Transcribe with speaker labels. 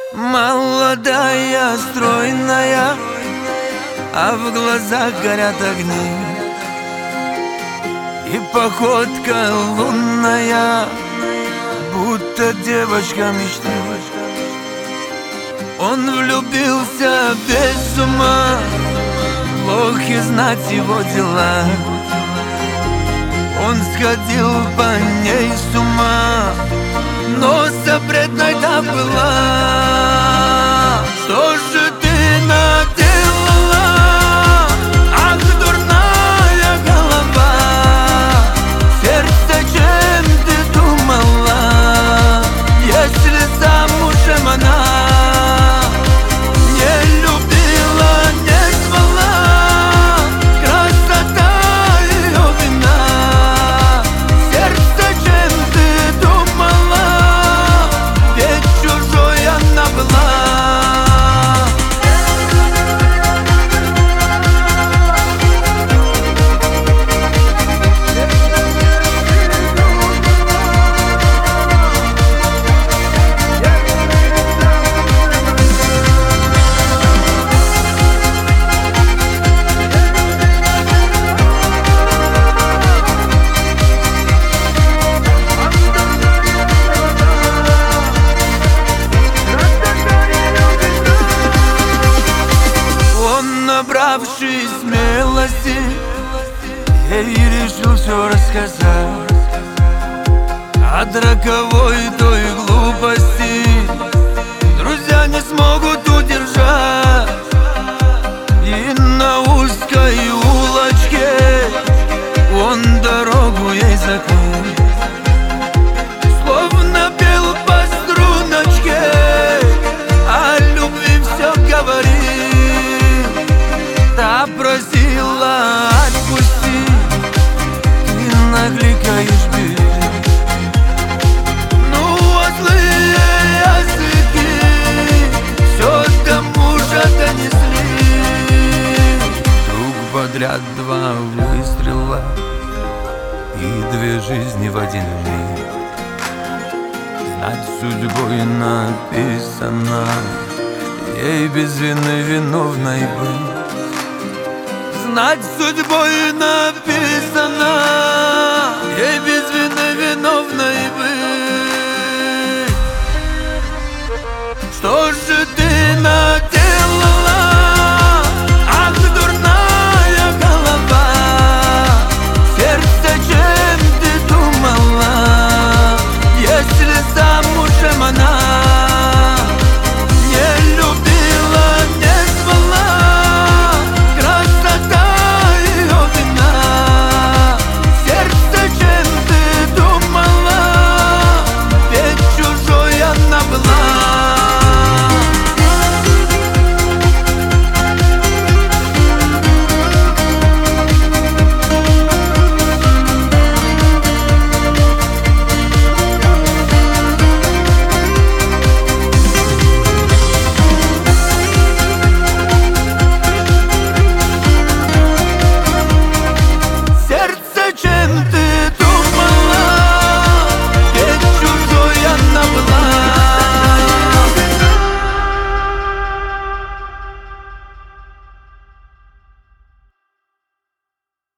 Speaker 1: Молодая, стройная, а в глазах горят огни. И походка лунная, будто девочка мечты. Он влюбился без ума, плохо знать его дела. Он сходил по ней с ума, но запретной-то была. Что же ты наделала? Ах, дурная голова! Сердце, чем ты думала, если замужем она? Не любила, не звала, красота ее вина. Сердце, чем ты думала, ведь чужой она была. Набравшись смелости, ей решил все рассказать от роковой той глупости. Друзья не смогут удержать, и на узкой улочке он дорогу ей закрыл. Словно пел по струночке, о любви все говорил. Та просила отпусти, ты накликаешь беды. Ну, а злые языки все до мужа донесли. Друг подряд два выстрела и две жизни в один миг. Знать судьбой написано, ей без вины виновной быть. Знать судьбой написано, ей без вины виновной быть. Что же ты наделала? Ах, дурная голова! Сердце, чем ты думала, если замужем она?